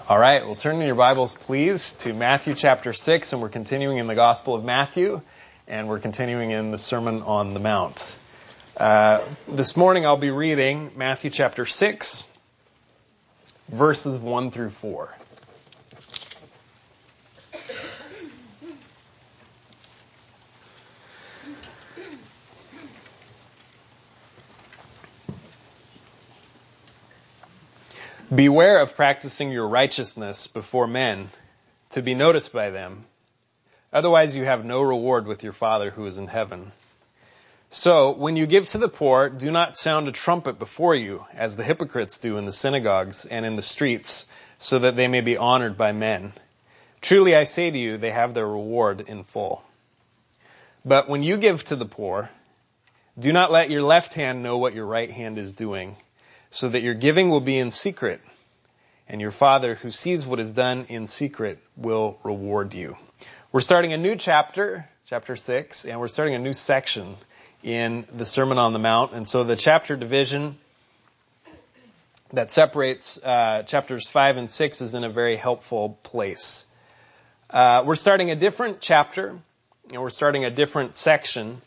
All right, well, turn in your Bibles, please, to Matthew chapter 6, and we're continuing in the Gospel of Matthew, and we're continuing in the Sermon on the Mount. This morning I'll be reading Matthew chapter 6, verses 1 through 4. Beware of practicing your righteousness before men, to be noticed by them. Otherwise you have no reward with your Father who is in heaven. So, when you give to the poor, do not sound a trumpet before you, as the hypocrites do in the synagogues and in the streets, so that they may be honored by men. Truly I say to you, they have their reward in full. But when you give to the poor, do not let your left hand know what your right hand is doing, so that your giving will be in secret, and your Father who sees what is done in secret will reward you. We're starting a new chapter 6, and we're starting a new section in the Sermon on the Mount. And so the chapter division that separates chapters 5 and 6 is in a very helpful place. We're starting a different chapter, and we're starting a different section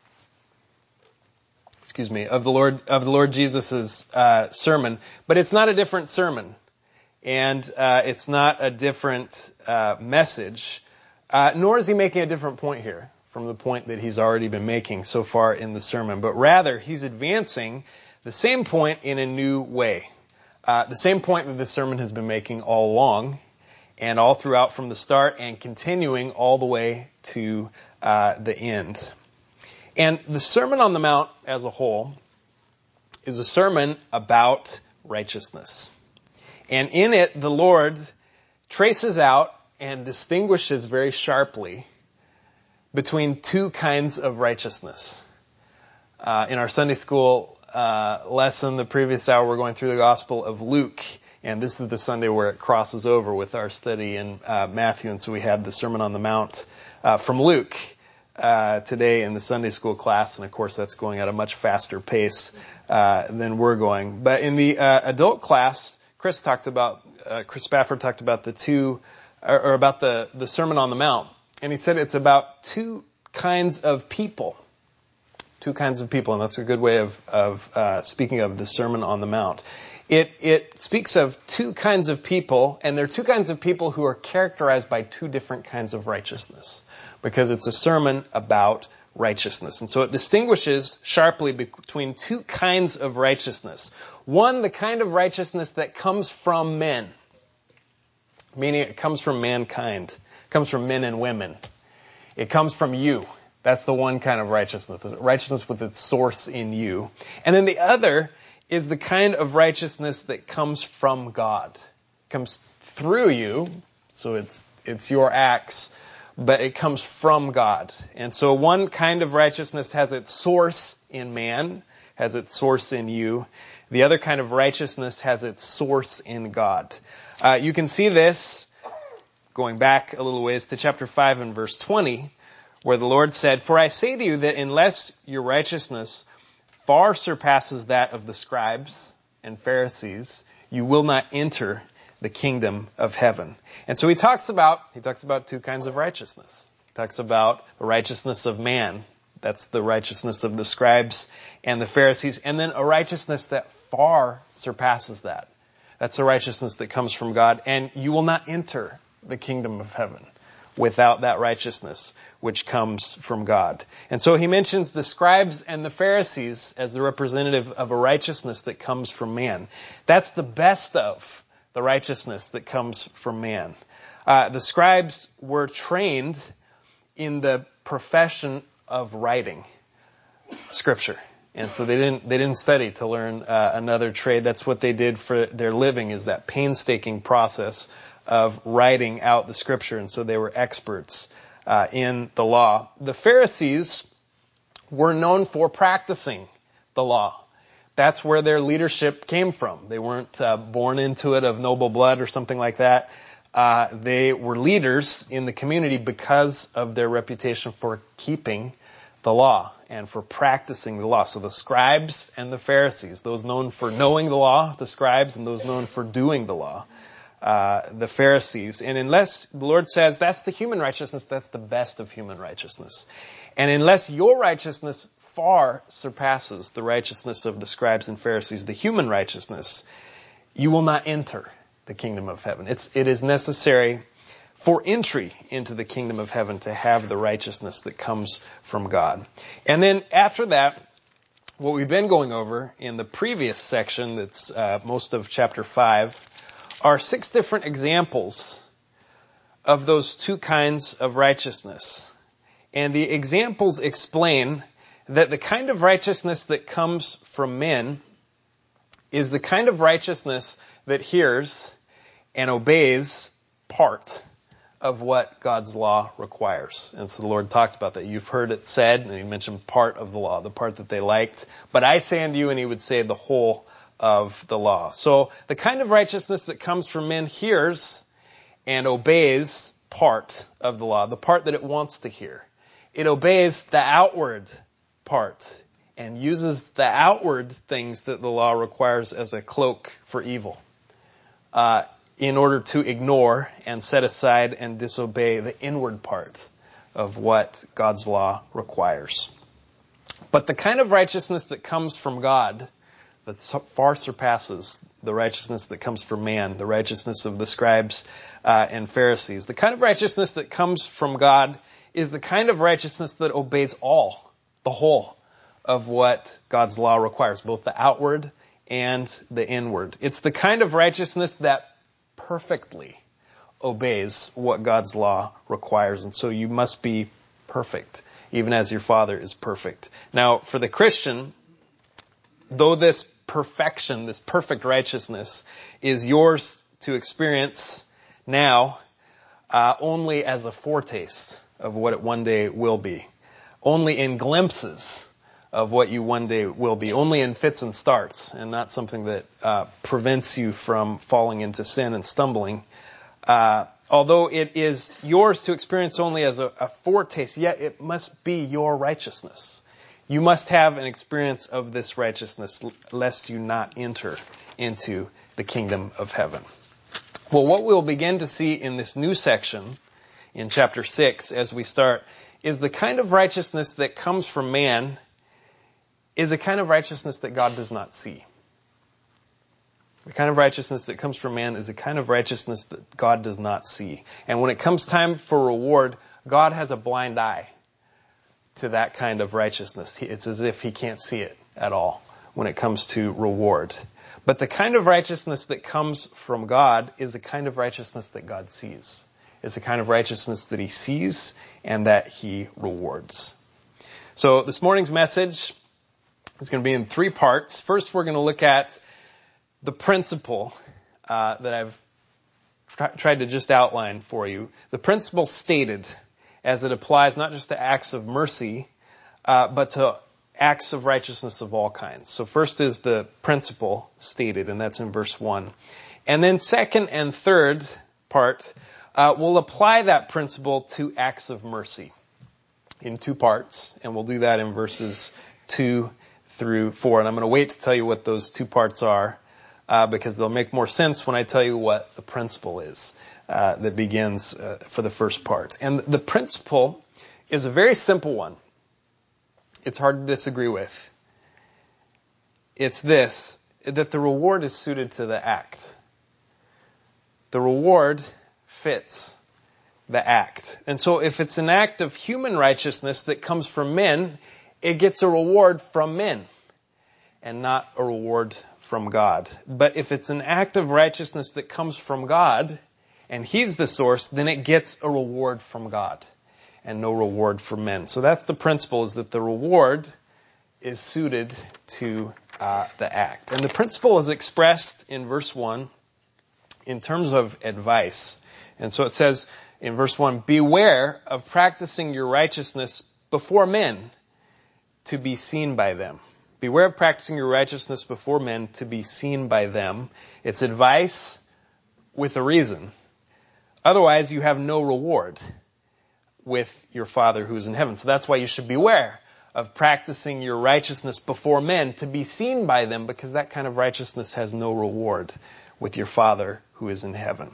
of the Lord Jesus' sermon, but it's not a different sermon, and it's not a different message, nor is he making a different point here from the point that he's already been making so far in the sermon, but rather he's advancing the same point in a new way, the same point that the sermon has been making all along, and all throughout from the start, and continuing all the way to the end. And the Sermon on the Mount as a whole is a sermon about righteousness. And in it, the Lord traces out and distinguishes very sharply between two kinds of righteousness. In our Sunday school lesson, the previous hour, we're going through the Gospel of Luke. And this is the Sunday where it crosses over with our study in Matthew. And so we had the Sermon on the Mount from Luke today in the Sunday school class, and of course that's going at a much faster pace than we're going. But in the adult class, Chris Spafford talked about the Sermon on the Mount, and he said it's about two kinds of people, and that's a good way of speaking of the Sermon on the Mount. It speaks of two kinds of people, and they're two kinds of people who are characterized by two different kinds of righteousness, because it's a sermon about righteousness. And so it distinguishes sharply between two kinds of righteousness. One, the kind of righteousness that comes from men, meaning it comes from mankind. It comes from men and women. It comes from you. That's the one kind of righteousness with its source in you. And then the other is the kind of righteousness that comes from God. It comes through you, so it's your acts, but it comes from God. And so one kind of righteousness has its source in man, has its source in you. The other kind of righteousness has its source in God. You can see this going back a little ways to chapter 5 and verse 20, where the Lord said, "For I say to you that unless your righteousness far surpasses that of the scribes and Pharisees, you will not enter the kingdom of heaven." And so he talks about two kinds of righteousness. He talks about the righteousness of man. That's the righteousness of the scribes and the Pharisees. And then a righteousness that far surpasses that. That's a righteousness that comes from God. And you will not enter the kingdom of heaven without that righteousness which comes from God. And so he mentions the scribes and the Pharisees as the representative of a righteousness that comes from man. That's the best of the righteousness that comes from man. The scribes were trained in the profession of writing Scripture. And so they didn't study to learn another trade. That's what they did for their living, is that painstaking process of writing out the Scripture. And so they were experts in the law. The Pharisees were known for practicing the law. That's where their leadership came from. They weren't born into it of noble blood or something like that. They were leaders in the community because of their reputation for keeping the law and for practicing the law. So the scribes and the Pharisees, those known for knowing the law, the scribes, and those known for doing the law, the Pharisees. And unless the Lord says that's the human righteousness, that's the best of human righteousness. And unless your righteousness far surpasses the righteousness of the scribes and Pharisees, the human righteousness, you will not enter the kingdom of heaven. It is necessary for entry into the kingdom of heaven to have the righteousness that comes from God. And then after that, what we've been going over in the previous section, that's most of chapter 5, are 6 different examples of those 2 kinds of righteousness. And the examples explain that the kind of righteousness that comes from men is the kind of righteousness that hears and obeys part of what God's law requires. And so the Lord talked about that. You've heard it said, and he mentioned part of the law, the part that they liked. But I say unto you, and he would say the whole of the law. So the kind of righteousness that comes from men hears and obeys part of the law, the part that it wants to hear. It obeys the outward part and uses the outward things that the law requires as a cloak for evil, in order to ignore and set aside and disobey the inward part of what God's law requires. But the kind of righteousness that comes from God, that far surpasses the righteousness that comes from man, the righteousness of the scribes and Pharisees, the kind of righteousness that comes from God is the kind of righteousness that obeys the whole of what God's law requires, both the outward and the inward. It's the kind of righteousness that perfectly obeys what God's law requires. And so you must be perfect, even as your Father is perfect. Now, for the Christian, though this perfection, this perfect righteousness is yours to experience now, only as a foretaste of what it one day will be. Only in glimpses of what you one day will be. Only in fits and starts, and not something that prevents you from falling into sin and stumbling. Although it is yours to experience only as a foretaste, yet it must be your righteousness. You must have an experience of this righteousness, lest you not enter into the kingdom of heaven. Well, what we'll begin to see in this new section, in chapter 6, as we start, is the kind of righteousness that comes from man is a kind of righteousness that God does not see. The kind of righteousness that comes from man is a kind of righteousness that God does not see. And when it comes time for reward, God has a blind eye to that kind of righteousness. It's as if he can't see it at all when it comes to reward. But the kind of righteousness that comes from God is a kind of righteousness that God sees. It's a kind of righteousness that he sees and that he rewards. So this morning's message is going to be in 3 parts. First, we're going to look at the principle that I've tried to just outline for you. The principle stated as it applies not just to acts of mercy, but to acts of righteousness of all kinds. So first is the principle stated, and that's in verse 1. And then second and third part, we'll apply that principle to acts of mercy in 2 parts, and we'll do that in verses 2 through 4. And I'm going to wait to tell you what those 2 parts are, because they'll make more sense when I tell you what the principle is that begins for the first part. And the principle is a very simple one. It's hard to disagree with. It's this, that the reward is suited to the act. The reward fits the act. And so if it's an act of human righteousness that comes from men, it gets a reward from men and not a reward from God. But if it's an act of righteousness that comes from God, and he's the source, then it gets a reward from God and no reward from men. So that's the principle, is that the reward is suited to the act. And the principle is expressed in verse 1 in terms of advice. And so it says in verse 1, beware of practicing your righteousness before men to be seen by them. Beware of practicing your righteousness before men to be seen by them. It's advice with a reason. Otherwise, you have no reward with your Father who's in heaven. So that's why you should beware of practicing your righteousness before men to be seen by them, because that kind of righteousness has no reward with your Father who is in heaven.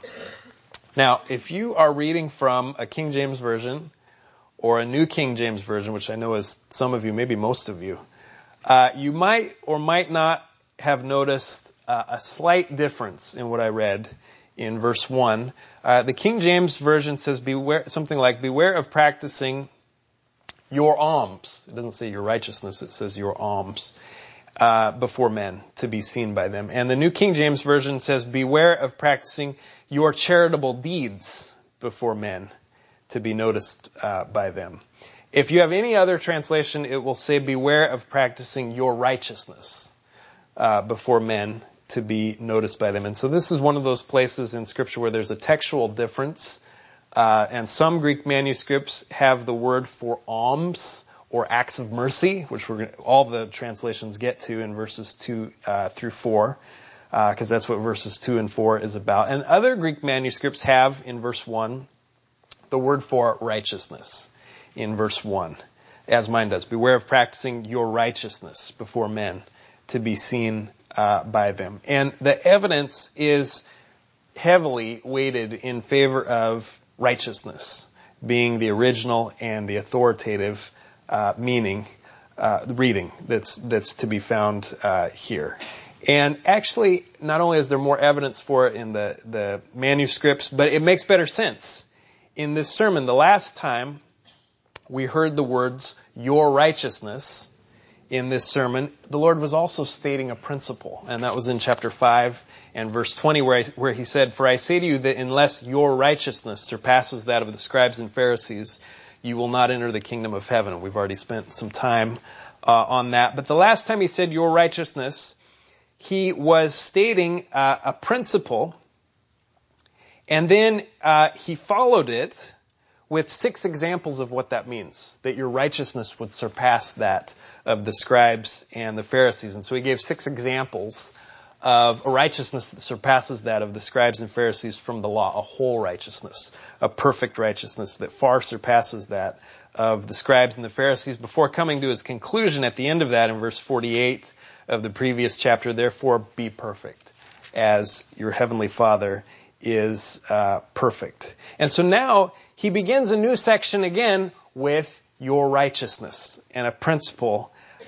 Now, if you are reading from a King James Version or a New King James Version, which I know is some of you, maybe most of you, you might or might not have noticed a slight difference in what I read in verse 1. The King James Version says something like, beware of practicing your alms. It doesn't say your righteousness, it says your alms before men to be seen by them. And the New King James Version says, beware of practicing your charitable deeds before men to be noticed by them. If you have any other translation, it will say, beware of practicing your righteousness before men to be noticed by them. And so this is one of those places in Scripture where there's a textual difference. And some Greek manuscripts have the word for alms or acts of mercy, which all the translations get to in verses 2 through 4, because that's what verses 2 and 4 is about. And other Greek manuscripts have, in verse 1, the word for righteousness in verse 1, as mine does. Beware of practicing your righteousness before men to be seen by them. And the evidence is heavily weighted in favor of righteousness being the original and the authoritative meaning, the reading that's to be found here. And actually, not only is there more evidence for it in the manuscripts, but it makes better sense. In this sermon, the last time we heard the words, your righteousness, in this sermon, the Lord was also stating a principle. And that was in chapter 5 and verse 20 where he said, for I say to you that unless your righteousness surpasses that of the scribes and Pharisees, you will not enter the kingdom of heaven. We've already spent some time on that. But the last time he said your righteousness, he was stating a principle. And then he followed it with 6 examples of what that means, that your righteousness would surpass that of the scribes and the Pharisees. And so he gave 6 examples of a righteousness that surpasses that of the scribes and Pharisees from the law, a whole righteousness, a perfect righteousness that far surpasses that of the scribes and the Pharisees, before coming to his conclusion at the end of that in verse 48 of the previous chapter, therefore be perfect as your heavenly Father is perfect. And so now he begins a new section again with your righteousness and a principle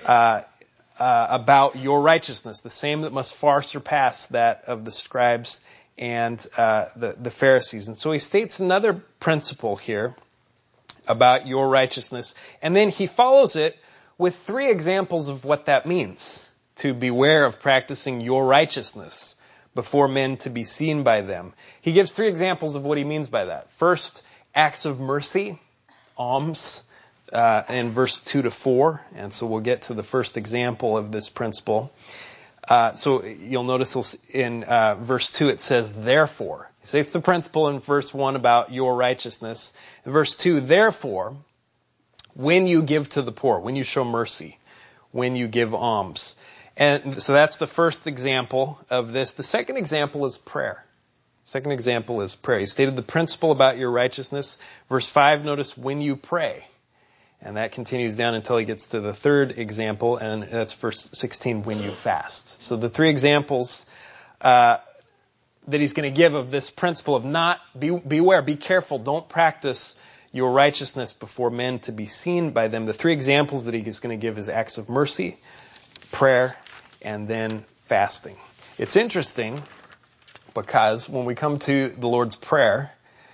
about your righteousness, the same that must far surpass that of the scribes and the Pharisees. And so he states another principle here about your righteousness, and then he follows it with 3 examples of what that means, to beware of practicing your righteousness before men to be seen by them. He gives 3 examples of what he means by that. First, acts of mercy, alms, in verse 2 to 4. And so we'll get to the first example of this principle. So you'll notice in verse 2 it says, therefore. He states the principle in verse 1 about your righteousness. In verse 2, therefore, when you give to the poor, when you show mercy, when you give alms. And so that's the first example of this. The second example is prayer. Second example is prayer. He stated the principle about your righteousness. Verse 5, notice when you pray. And that continues down until he gets to the third example, and that's verse 16, when you fast. So the 3 examples that he's going to give of this principle of beware, be careful, don't practice your righteousness before men to be seen by them. The 3 examples that he's going to give is acts of mercy, prayer, and then fasting. It's interesting because when we come to the Lord's Prayer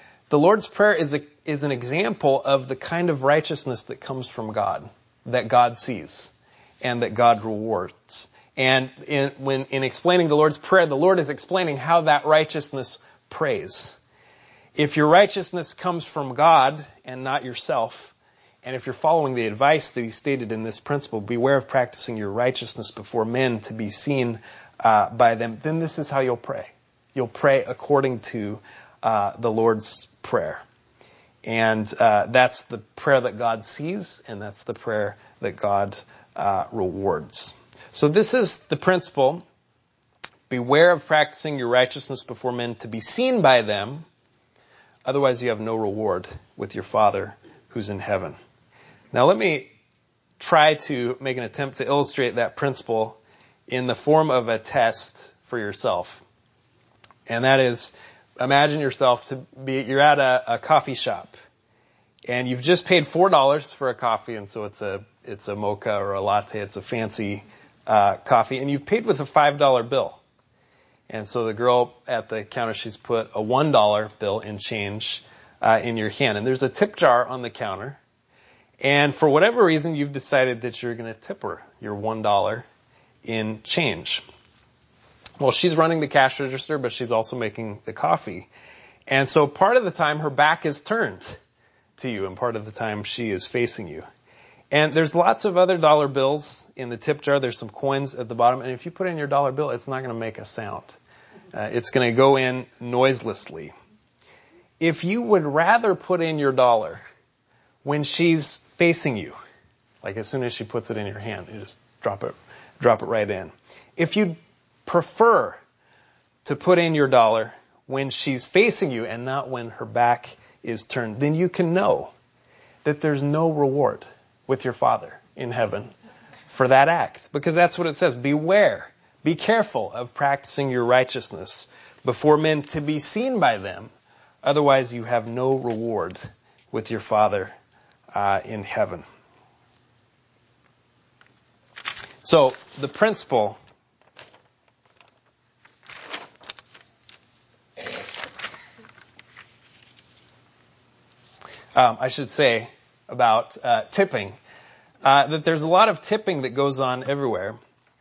is an example of the kind of righteousness that comes from God, that God sees, and that God rewards. And in explaining the Lord's Prayer, the Lord is explaining how that righteousness prays. If your righteousness comes from God and not yourself, and if you're following the advice that he stated in this principle, beware of practicing your righteousness before men to be seen by them, then this is how you'll pray. You'll pray according to the Lord's Prayer. And that's the prayer that God sees, and that's the prayer that God rewards. So this is the principle. Beware of practicing your righteousness before men to be seen by them. Otherwise you have no reward with your Father who's in heaven. Now let me try to make an attempt to illustrate that principle in the form of a test for yourself. And that is, imagine yourself you're at a coffee shop, and you've just paid $4 for a coffee, and so it's a mocha or a latte, it's a fancy coffee, and you've paid with a $5 bill. And so the girl at the counter, she's put a $1 bill in change in your hand. And there's a tip jar on the counter. And for whatever reason, you've decided that you're going to tip her your $1 in change. Well, she's running the cash register, but she's also making the coffee. And so part of the time, her back is turned to you, and part of the time, she is facing you. And there's lots of other dollar bills in the tip jar. There's some coins at the bottom. And if you put in your dollar bill, it's not going to make a sound. It's going to go in noiselessly. If you would rather put in your dollar when she's facing you, like as soon as she puts it in your hand, you just drop it right in. If you prefer to put in your dollar when she's facing you and not when her back is turned, then you can know that there's no reward with your Father in heaven for that act. Because that's what it says. Beware. Be careful of practicing your righteousness before men to be seen by them. Otherwise, you have no reward with your Father in heaven. So, the principle I should say about tipping, that there's a lot of tipping that goes on everywhere,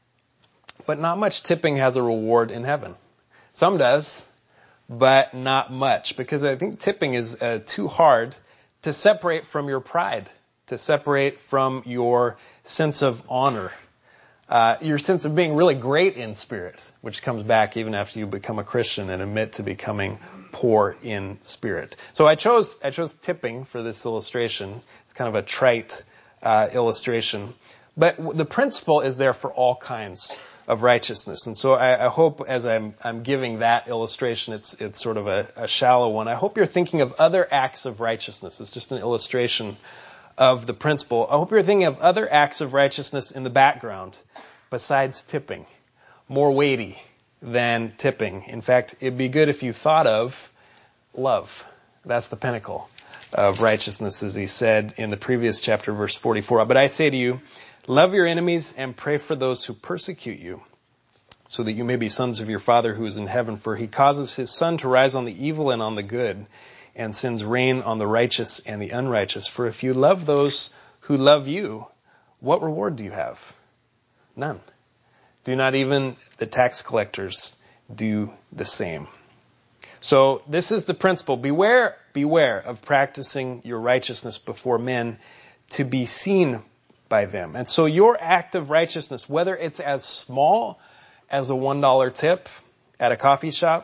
but not much tipping has a reward in heaven. Some does, but not much, because I think tipping is too hard to separate from your pride, to separate from your sense of honor, your sense of being really great in spirit, which comes back even after you become a Christian and admit to becoming poor in spirit. So I chose tipping for this illustration. It's kind of a trite illustration, but the principle is there for all kinds of righteousness. And so I hope as I'm giving that illustration, it's sort of a shallow one. I hope you're thinking of other acts of righteousness. It's just an illustration of the principle. I hope you're thinking of other acts of righteousness in the background besides tipping, more weighty than tipping. In fact, it'd be good if you thought of love. That's the pinnacle of righteousness, as he said in the previous chapter, verse 44. But I say to you, love your enemies and pray for those who persecute you, so that you may be sons of your Father who is in heaven. For he causes his sun to rise on the evil and on the good, and sends rain on the righteous and the unrighteous. For if you love those who love you, what reward do you have? None. Do not even the tax collectors do the same? So this is the principle. Beware of practicing your righteousness before men to be seen by them. And so your act of righteousness, whether it's as small as a $1 tip at a coffee shop,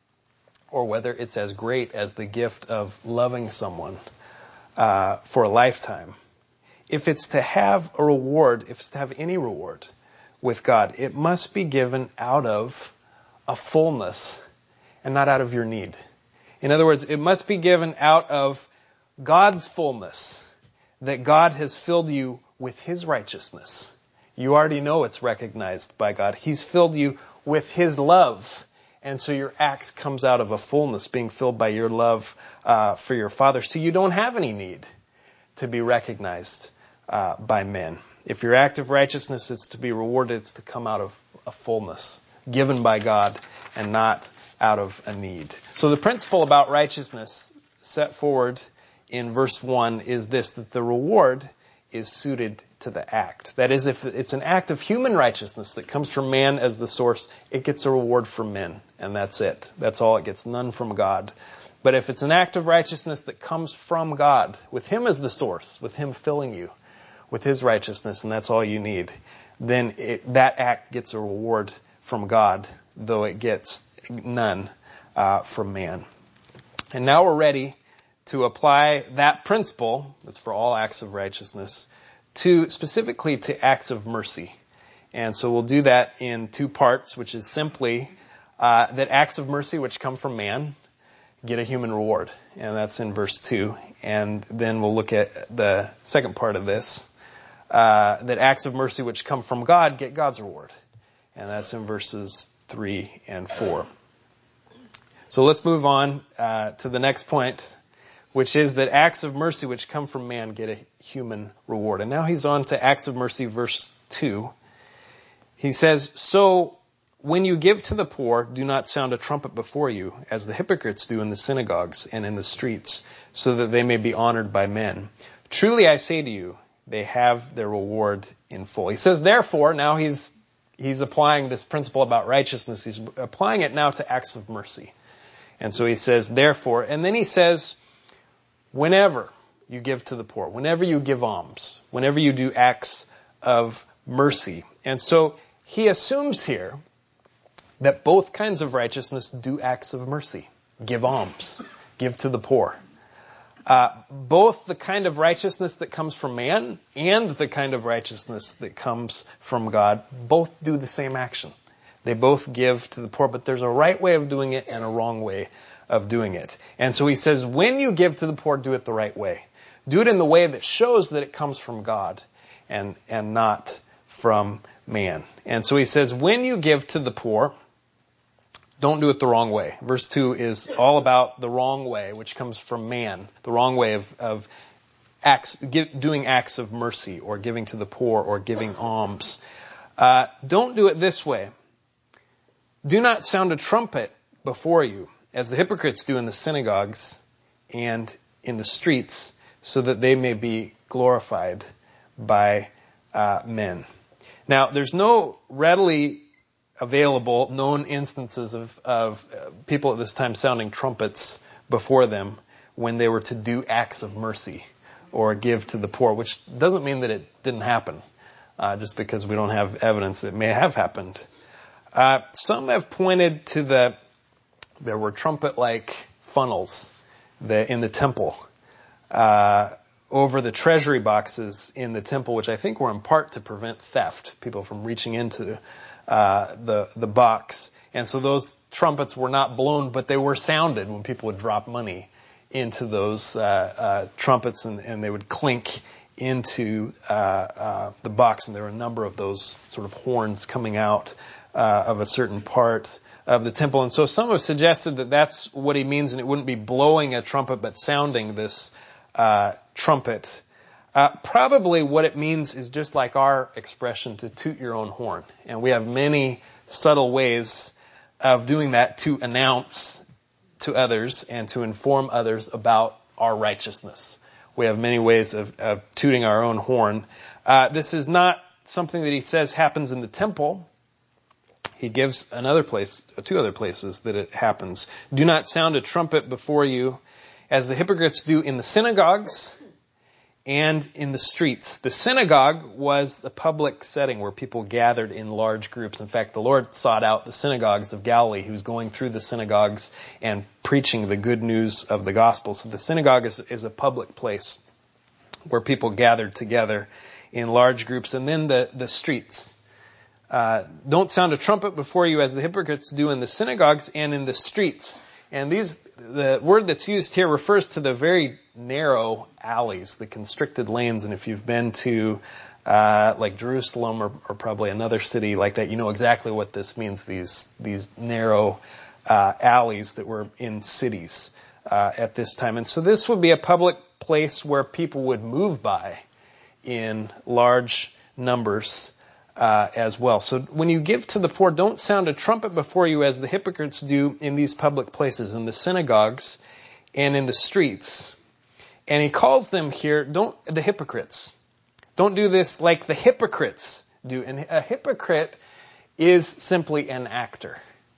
or whether it's as great as the gift of loving someone for a lifetime, if it's to have a reward, if it's to have any reward with God, it must be given out of a fullness and not out of your need. In other words, it must be given out of God's fullness, that God has filled you with his righteousness. You already know it's recognized by God. He's filled you with his love. And so your act comes out of a fullness, being filled by your love for your Father. So you don't have any need to be recognized by men. If your act of righteousness is to be rewarded, it's to come out of a fullness given by God and not out of a need. So the principle about righteousness set forward in verse 1 is this, that the reward is suited to the act. That is, if it's an act of human righteousness that comes from man as the source, it gets a reward from men, and that's it. That's all it gets, none from God. But if it's an act of righteousness that comes from God, with him as the source, with him filling you with his righteousness, and that's all you need, then that act gets a reward from God, though it gets none from man. And now we're ready to apply that principle, that's for all acts of righteousness, specifically to acts of mercy. And so we'll do that in two parts, which is simply that acts of mercy which come from man get a human reward. And that's in verse 2. And then we'll look at the second part of this, that acts of mercy which come from God get God's reward. And that's in verses 3 and 4. So let's move on to the next point, which is that acts of mercy which come from man get a human reward. And now he's on to acts of mercy, verse 2. He says, "So when you give to the poor, do not sound a trumpet before you, as the hypocrites do in the synagogues and in the streets, so that they may be honored by men. Truly I say to you, they have their reward in full." He says, therefore, now he's applying this principle about righteousness. He's applying it now to acts of mercy. And so he says, therefore, and then he says, whenever you give to the poor, whenever you give alms, whenever you do acts of mercy. And so he assumes here that both kinds of righteousness do acts of mercy. Give alms. Give to the poor. Both the kind of righteousness that comes from man and the kind of righteousness that comes from God both do the same action. They both give to the poor, but there's a right way of doing it and a wrong way of doing it. And so he says, when you give to the poor, do it the right way. Do it in the way that shows that it comes from God and not from man. And so he says, when you give to the poor, don't do it the wrong way. Verse 2 is all about the wrong way, which comes from man. The wrong way of doing acts of mercy or giving to the poor or giving alms. Don't do it this way. Do not sound a trumpet before you, as the hypocrites do in the synagogues and in the streets, so that they may be glorified by men. Now, there's no readily available known instances of people at this time sounding trumpets before them when they were to do acts of mercy or give to the poor, which doesn't mean that it didn't happen, just because we don't have evidence that it may have happened. Some have pointed to there were trumpet-like funnels in the temple over the treasury boxes in the temple, which I think were in part to prevent theft, people from reaching into the box. And so those trumpets were not blown, but they were sounded when people would drop money into those trumpets, and they would clink into the box. And there were a number of those sort of horns coming out of a certain part of the temple. And so some have suggested that that's what he means, and it wouldn't be blowing a trumpet, but sounding this trumpet. Probably what it means is just like our expression to toot your own horn. And we have many subtle ways of doing that to announce to others and to inform others about our righteousness. We have many ways of tooting our own horn. This is not something that he says happens in the temple. He gives two other places that it happens. Do not sound a trumpet before you, as the hypocrites do in the synagogues and in the streets. The synagogue was a public setting where people gathered in large groups. In fact, the Lord sought out the synagogues of Galilee. He was going through the synagogues and preaching the good news of the gospel. So the synagogue is a public place where people gathered together in large groups. And then the streets. Don't sound a trumpet before you, as the hypocrites do in the synagogues and in the streets. And the word that's used here refers to the very narrow alleys, the constricted lanes. And if you've been to like Jerusalem or probably another city like that, you know exactly what this means. These narrow alleys that were in cities at this time. And so this would be a public place where people would move by in large numbers as well. So when you give to the poor, don't sound a trumpet before you, as the hypocrites do in these public places, in the synagogues and in the streets. And he calls them here, the hypocrites. Don't do this like the hypocrites do. And a hypocrite is simply an actor.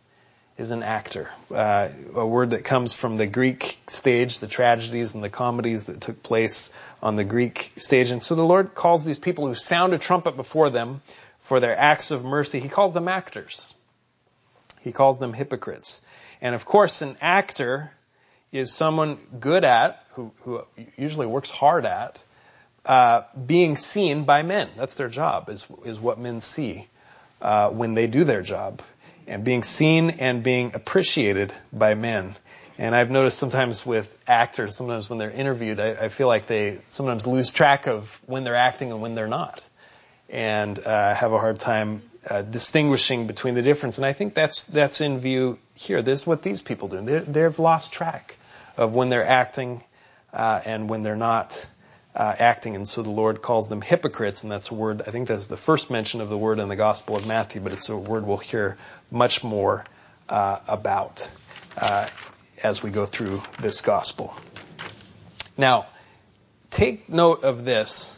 A word that comes from the Greek stage, the tragedies and the comedies that took place on the Greek stage. And so the Lord calls these people who sound a trumpet before them for their acts of mercy, he calls them actors. He calls them hypocrites. And of course, an actor is someone good at, who usually works hard at, being seen by men. That's their job, is what men see when they do their job. And being seen and being appreciated by men. And I've noticed sometimes with actors, sometimes when they're interviewed, I feel like they sometimes lose track of when they're acting and when they're not. And have a hard time distinguishing between the difference. And I think that's in view here. This is what these people do. They've lost track of when they're acting and when they're not acting. And so the Lord calls them hypocrites, and that's a word, I think that's the first mention of the word in the Gospel of Matthew, but it's a word we'll hear much more about as we go through this Gospel. Now, take note of this,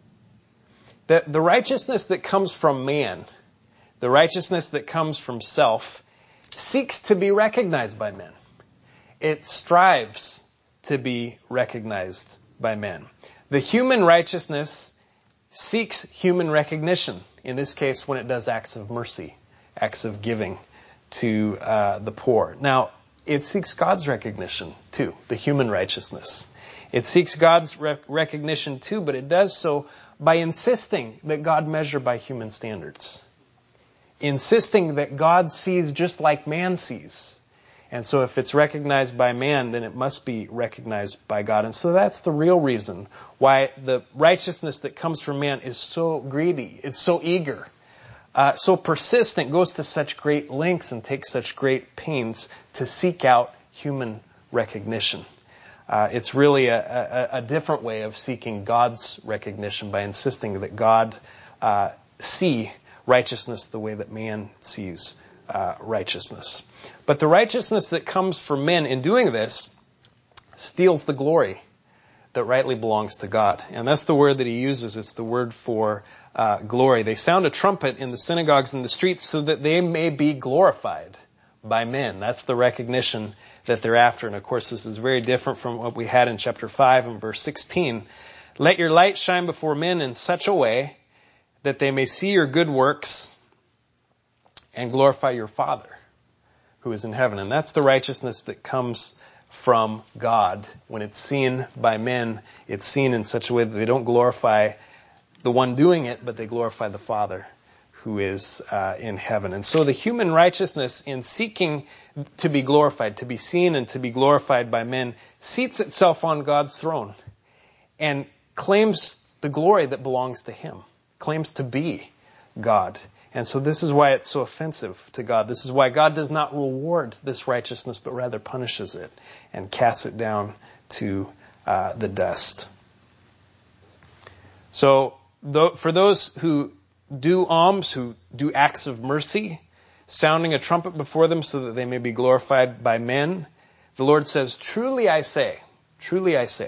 that the righteousness that comes from man, the righteousness that comes from self, seeks to be recognized by men. It strives to be recognized by men. The human righteousness seeks human recognition, in this case when it does acts of mercy, acts of giving to the poor. Now, it seeks God's recognition too, the human righteousness. It seeks God's recognition too, but it does so by insisting that God measure by human standards. Insisting that God sees just like man sees. And so if it's recognized by man, then it must be recognized by God. And so that's the real reason why the righteousness that comes from man is so greedy, it's so eager, so persistent, goes to such great lengths and takes such great pains to seek out human recognition. It's really a different way of seeking God's recognition by insisting that God see righteousness the way that man sees righteousness. But the righteousness that comes from men in doing this steals the glory that rightly belongs to God. And that's the word that he uses. It's the word for glory. They sound a trumpet in the synagogues and the streets so that they may be glorified by men. That's the recognition that they're after. And of course, this is very different from what we had in chapter 5 and verse 16. Let your light shine before men in such a way that they may see your good works and glorify your Father who is in heaven. And that's the righteousness that comes from God. When it's seen by men, it's seen in such a way that they don't glorify the one doing it, but they glorify the Father who is in heaven. And so the human righteousness in seeking to be glorified, to be seen and to be glorified by men, seats itself on God's throne and claims the glory that belongs to him, claims to be God. And so this is why it's so offensive to God. This is why God does not reward this righteousness, but rather punishes it and casts it down to the dust. So for those who do alms, who do acts of mercy, sounding a trumpet before them so that they may be glorified by men, the Lord says, truly I say to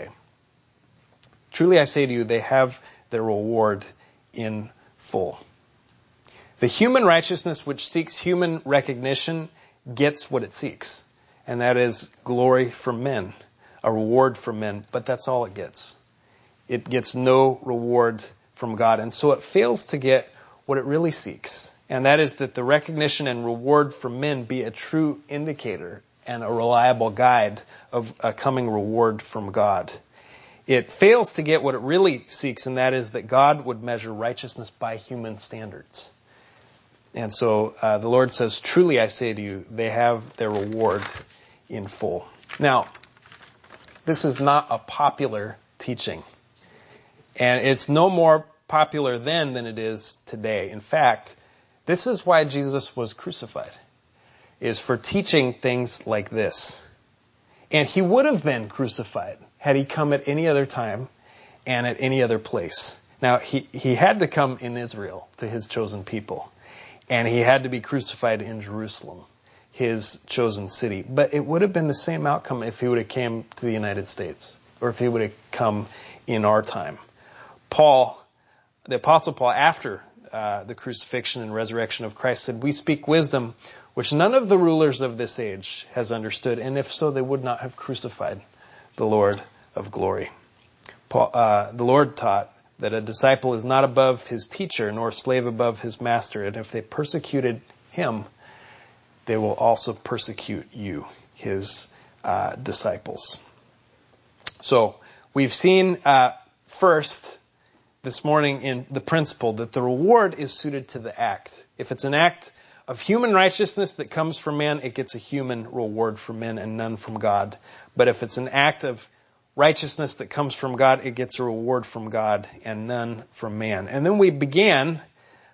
you, they have their reward in full. The human righteousness which seeks human recognition gets what it seeks, and that is glory from men, a reward from men, but that's all it gets. It gets no reward from God, and so it fails to get what it really seeks, and that is that the recognition and reward from men be a true indicator and a reliable guide of a coming reward from God. It fails to get what it really seeks, and that is that God would measure righteousness by human standards. And so the Lord says, truly I say to you, they have their reward in full. Now, this is not a popular teaching. And it's no more popular then than it is today. In fact, this is why Jesus was crucified, is for teaching things like this. And he would have been crucified had he come at any other time and at any other place. Now, he had to come in Israel to his chosen people. And he had to be crucified in Jerusalem, his chosen city. But it would have been the same outcome if he would have came to the United States, or if he would have come in our time. Paul, the Apostle Paul, after the crucifixion and resurrection of Christ, said, we speak wisdom which none of the rulers of this age has understood, and if so, they would not have crucified the Lord of glory. The Lord taught that a disciple is not above his teacher, nor a slave above his master. And if they persecuted him, they will also persecute you, his disciples. So we've seen first this morning in the principle that the reward is suited to the act. If it's an act of human righteousness that comes from man, it gets a human reward from men and none from God. But if it's an act of righteousness that comes from God, it gets a reward from God and none from man. And then we began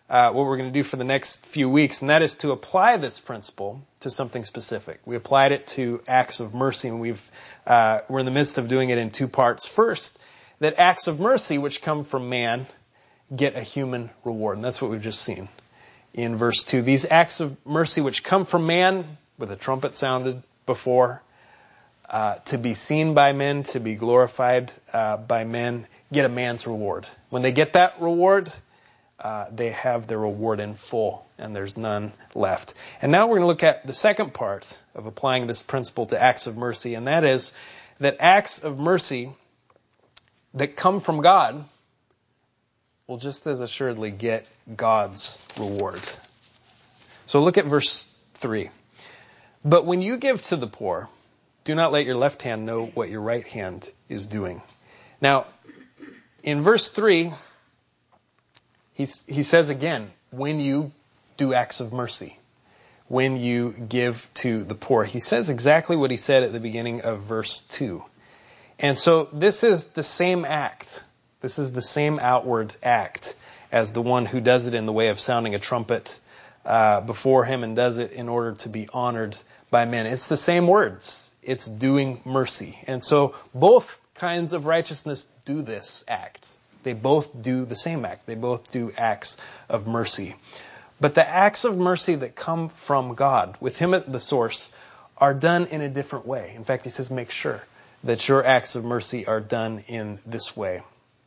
what we're going to do for the next few weeks, and that is to apply this principle to something specific. We applied it to acts of mercy, and we're in the midst of doing it in two parts. First, that acts of mercy which come from man get a human reward, and that's what we've just seen in verse 2. These acts of mercy which come from man, with a trumpet sounded before, to be seen by men, to be glorified by men, get a man's reward. When they get that reward, they have their reward in full, and there's none left. And now we're going to look at the second part of applying this principle to acts of mercy, and that is that acts of mercy that come from God will just as assuredly get God's reward. So look at verse 3. But when you give to the poor, do not let your left hand know what your right hand is doing. Now, in verse 3, he says again, when you do acts of mercy, when you give to the poor. He says exactly what he said at the beginning of verse 2. And so this is the same act. This is the same outward act as the one who does it in the way of sounding a trumpet before him and does it in order to be honored by men. It's the same words. It's doing mercy. And so both kinds of righteousness do this act. They both do the same act. They both do acts of mercy. But the acts of mercy that come from God, with him at the source, are done in a different way. In fact, he says, make sure that your acts of mercy are done in this way.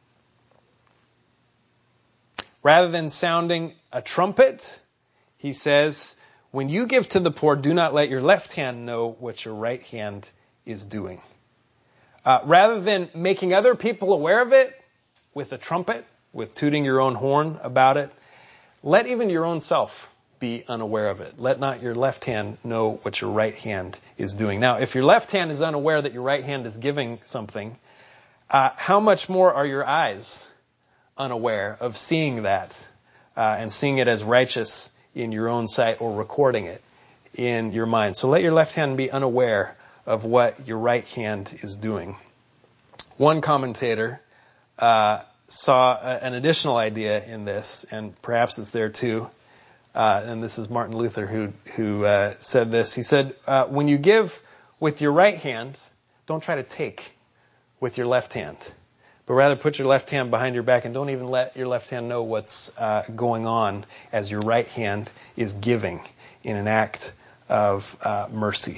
Rather than sounding a trumpet, he says, when you give to the poor, do not let your left hand know what your right hand is doing. Rather than making other people aware of it with a trumpet, with tooting your own horn about it, let even your own self be unaware of it. Let not your left hand know what your right hand is doing. Now, if your left hand is unaware that your right hand is giving something, how much more are your eyes unaware of seeing that and seeing it as righteous in your own sight or recording it in your mind? So let your left hand be unaware of what your right hand is doing. One commentator saw an additional idea in this, and perhaps it's there too. And this is Martin Luther who said this. He said, when you give with your right hand, don't try to take with your left hand, but rather put your left hand behind your back and don't even let your left hand know what's going on as your right hand is giving in an act of mercy.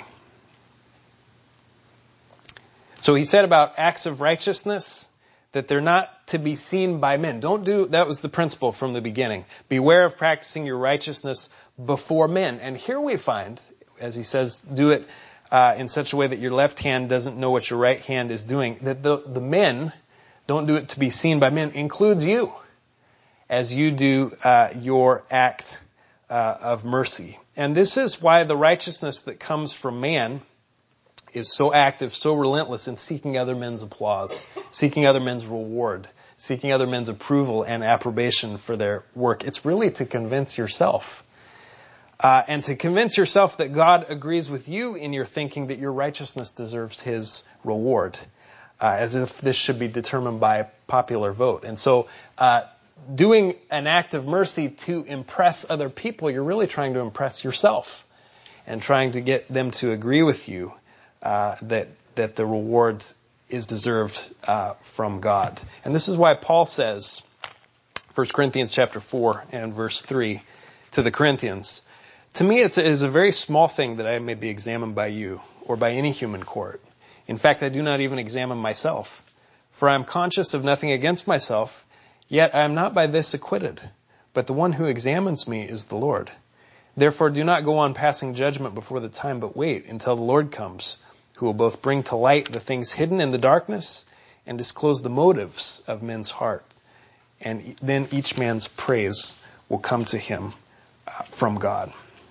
So he said about acts of righteousness that they're not to be seen by men. That was the principle from the beginning. Beware of practicing your righteousness before men. And here we find, as he says, do it in such a way that your left hand doesn't know what your right hand is doing. That the men don't do it to be seen by men includes you as you do your act of mercy. And this is why the righteousness that comes from man is so active, so relentless in seeking other men's applause, seeking other men's reward, seeking other men's approval and approbation for their work. It's really to convince yourself. And to convince yourself that God agrees with you in your thinking that your righteousness deserves his reward. As if this should be determined by popular vote. And so, doing an act of mercy to impress other people, you're really trying to impress yourself and trying to get them to agree with you that the reward is deserved from God. And this is why Paul says, 1 Corinthians chapter 4 and verse 3 to the Corinthians, to me it is a very small thing that I may be examined by you or by any human court. In fact, I do not even examine myself, for I am conscious of nothing against myself, yet I am not by this acquitted. But the one who examines me is the Lord. Therefore, do not go on passing judgment before the time, but wait until the Lord comes, who will both bring to light the things hidden in the darkness and disclose the motives of men's heart. And then each man's praise will come to him from God.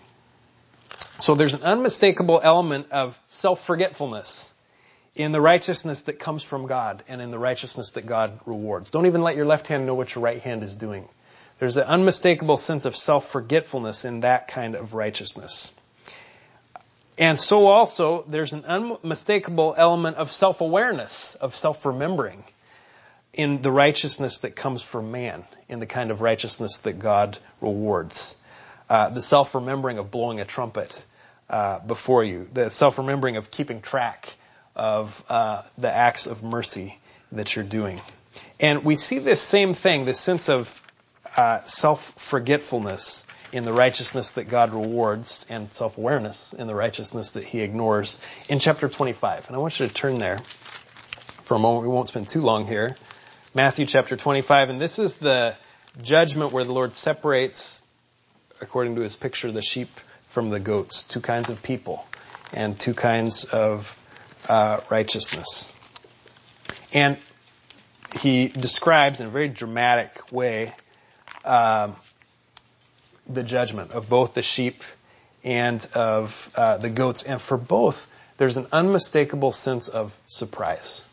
So there's an unmistakable element of self-forgetfulness in the righteousness that comes from God and in the righteousness that God rewards. Don't even let your left hand know what your right hand is doing. There's an unmistakable sense of self-forgetfulness in that kind of righteousness. And so also, there's an unmistakable element of self-awareness, of self-remembering, in the righteousness that comes from man, in the kind of righteousness that God rewards. The self-remembering of blowing a trumpet before you, the self-remembering of keeping track of the acts of mercy that you're doing. And we see this same thing, this sense of self-forgetfulness in the righteousness that God rewards, and self-awareness in the righteousness that he ignores, in chapter 25. And I want you to turn there for a moment. We won't spend too long here. Matthew chapter 25, and this is the judgment where the Lord separates, according to his picture, the sheep from the goats, two kinds of people and two kinds of righteousness. And he describes in a very dramatic way the judgment of both the sheep and of the goats. And for both, there's an unmistakable sense of surprise.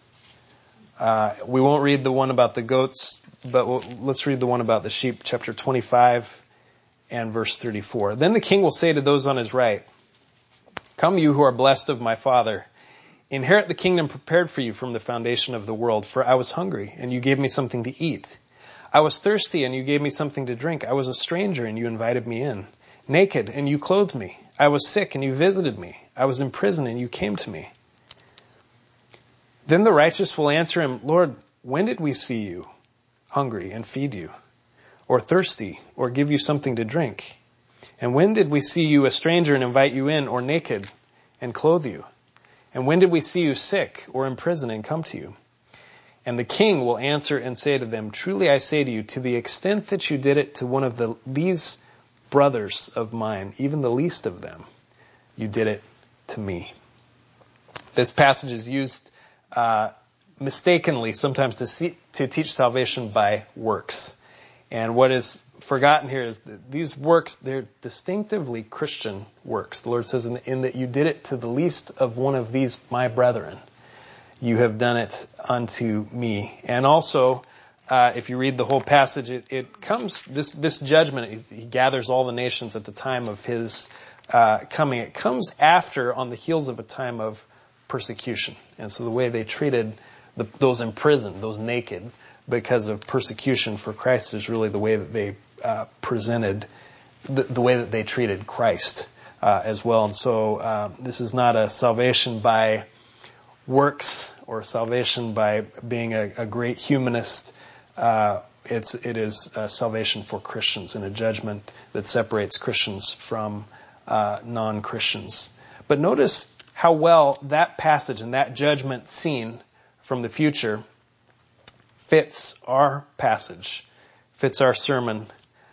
We won't read the one about the goats, but let's read the one about the sheep, chapter 25 and verse 34. Then the king will say to those on his right, "Come, you who are blessed of my Father, inherit the kingdom prepared for you from the foundation of the world. For I was hungry, and you gave me something to eat. I was thirsty, and you gave me something to drink. I was a stranger, and you invited me in. Naked, and you clothed me. I was sick, and you visited me. I was in prison, and you came to me." Then the righteous will answer him, "Lord, when did we see you hungry and feed you, or thirsty, or give you something to drink? And when did we see you a stranger and invite you in, or naked and clothe you? And when did we see you sick or in prison and come to you?" And the king will answer and say to them, "Truly I say to you, to the extent that you did it to one of these brothers of mine, even the least of them, you did it to me." This passage is used mistakenly sometimes to teach salvation by works. And what is forgotten here is that these works, they're distinctively Christian works. The Lord says in that you did it to the least of one of these my brethren, you have done it unto me. And also, if you read the whole passage, it comes, this judgment, he gathers all the nations at the time of his coming. It comes after, on the heels of a time of persecution. And so the way they treated those in prison, those naked, because of persecution for Christ, is really the way that they presented, the way that they treated Christ as well. And so this is not a salvation by works or salvation by being a great humanist. It is a salvation for Christians and a judgment that separates Christians from non-Christians. But notice how well that passage and that judgment scene from the future fits our passage, fits our sermon,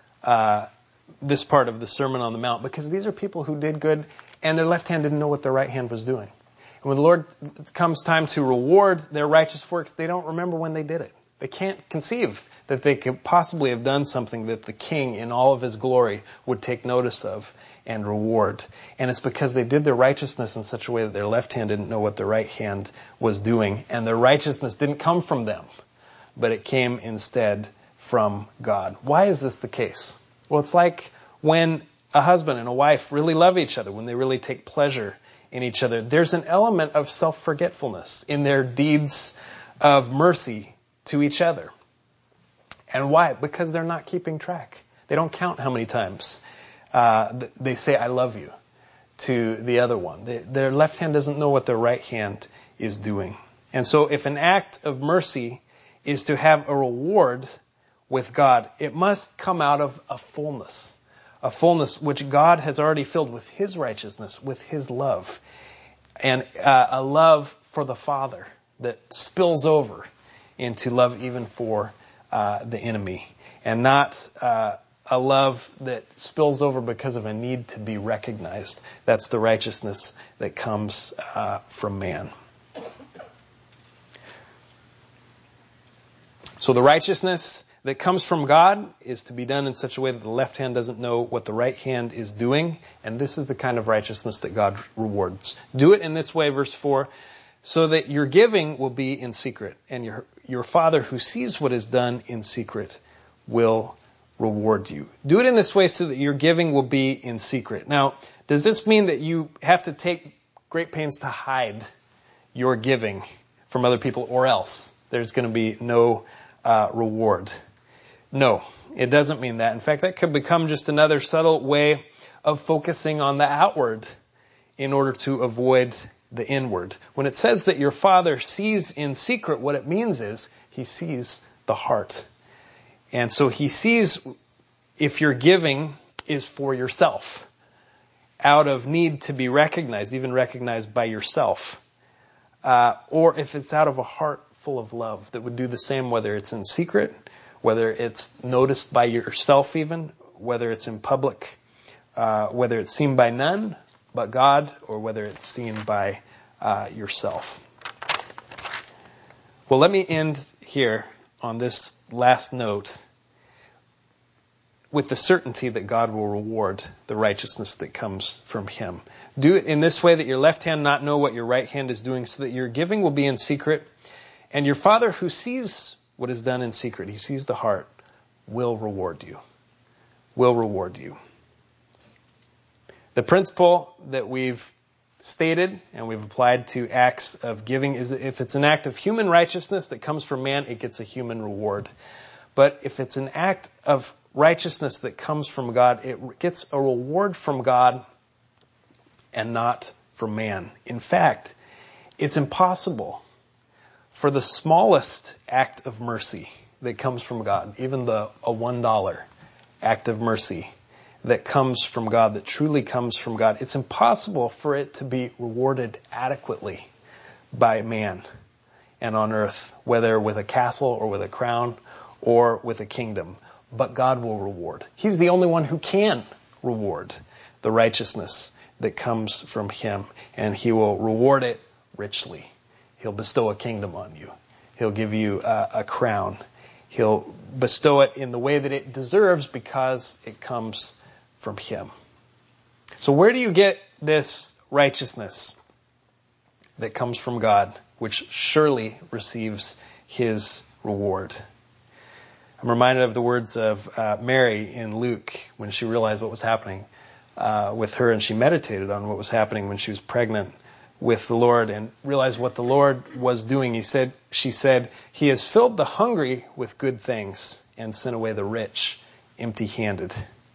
this part of the Sermon on the Mount, because these are people who did good and their left hand didn't know what their right hand was doing. And when the Lord comes time to reward their righteous works, they don't remember when they did it. They can't conceive that they could possibly have done something that the king in all of his glory would take notice of and reward. And it's because they did their righteousness in such a way that their left hand didn't know what their right hand was doing. And their righteousness didn't come from them, but it came instead from God. Why is this the case? Well, it's like when a husband and a wife really love each other, when they really take pleasure in each other. There's an element of self-forgetfulness in their deeds of mercy to each other. And why? Because they're not keeping track. They don't count how many times they say, "I love you," to the other one. Their left hand doesn't know what their right hand is doing. And so if an act of mercy is to have a reward with God, it must come out of a fullness which God has already filled with his righteousness, with his love, and a love for the Father that spills over into love even for the enemy, and not a love that spills over because of a need to be recognized. That's the righteousness that comes from man. So the righteousness that comes from God is to be done in such a way that the left hand doesn't know what the right hand is doing. And this is the kind of righteousness that God rewards. Do it in this way, verse 4, so that your giving will be in secret, and your Father who sees what is done in secret will reward you. Do it in this way so that your giving will be in secret. Now, does this mean that you have to take great pains to hide your giving from other people, or else? there's going to be no reward. No, it doesn't mean that. In fact, that could become just another subtle way of focusing on the outward in order to avoid the inward. When it says that your Father sees in secret, what it means is he sees the heart. And so he sees if your giving is for yourself, out of need to be recognized, even recognized by yourself, or if it's out of a heart full of love that would do the same, whether it's in secret, whether it's noticed by yourself even, whether it's in public, whether it's seen by none but God, or whether it's seen by yourself. Well, let me end here on this last note with the certainty that God will reward the righteousness that comes from him. Do it in this way, that your left hand not know what your right hand is doing, so that your giving will be in secret, and your Father who sees what is done in secret, he sees the heart, will reward you. Will reward you. The principle that we've stated and we've applied to acts of giving is that if it's an act of human righteousness that comes from man, it gets a human reward. But if it's an act of righteousness that comes from God, it gets a reward from God and not from man. In fact, it's impossible for the smallest act of mercy that comes from God, even a $1 act of mercy that comes from God, that truly comes from God, it's impossible for it to be rewarded adequately by man and on earth, whether with a castle or with a crown or with a kingdom. But God will reward. He's the only one who can reward the righteousness that comes from him, and he will reward it richly. He'll bestow a kingdom on you. He'll give you a crown. He'll bestow it in the way that it deserves because it comes from him. So where do you get this righteousness that comes from God, which surely receives his reward? I'm reminded of the words of Mary in Luke when she realized what was happening with her, and she meditated on what was happening when she was pregnant with the Lord and realized what the Lord was doing. She said, he has filled the hungry with good things and sent away the rich empty-handed.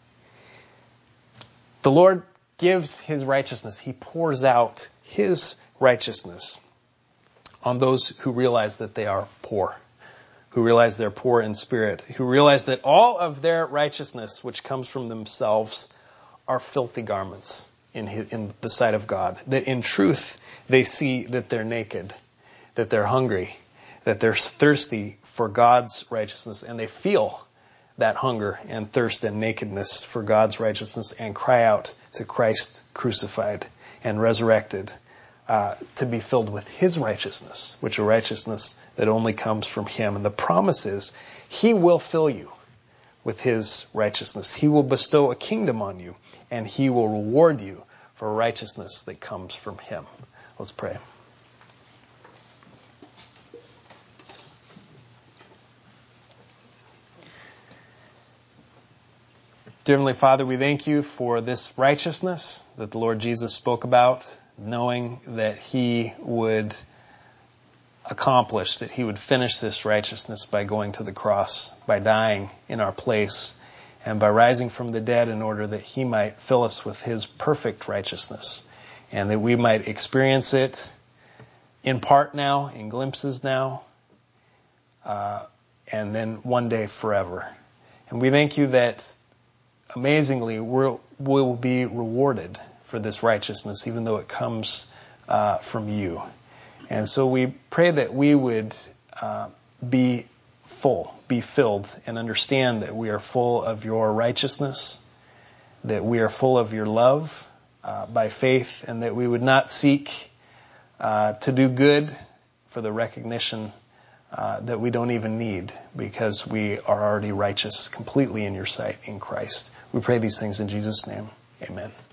The Lord gives his righteousness. He pours out his righteousness on those who realize that they are poor, who realize they're poor in spirit, who realize that all of their righteousness, which comes from themselves, are filthy garments in the sight of God. That in truth, they see that they're naked, that they're hungry, that they're thirsty for God's righteousness, and they feel that hunger and thirst and nakedness for God's righteousness and cry out to Christ crucified and resurrected to be filled with his righteousness, which a righteousness that only comes from him. And the promise is he will fill you with his righteousness. He will bestow a kingdom on you, and he will reward you for righteousness that comes from him. Let's pray. Dear Heavenly Father, we thank you for this righteousness that the Lord Jesus spoke about, knowing that he would accomplish, that he would finish this righteousness by going to the cross, by dying in our place, and by rising from the dead in order that he might fill us with his perfect righteousness, and that we might experience it in part now, in glimpses now, and then one day forever. And we thank you that amazingly, we'll be rewarded for this righteousness, even though it comes from you. And so we pray that we would be filled, and understand that we are full of your righteousness, that we are full of your love by faith, and that we would not seek to do good for the recognition that we don't even need, because we are already righteous completely in your sight in Christ. We pray these things in Jesus' name. Amen.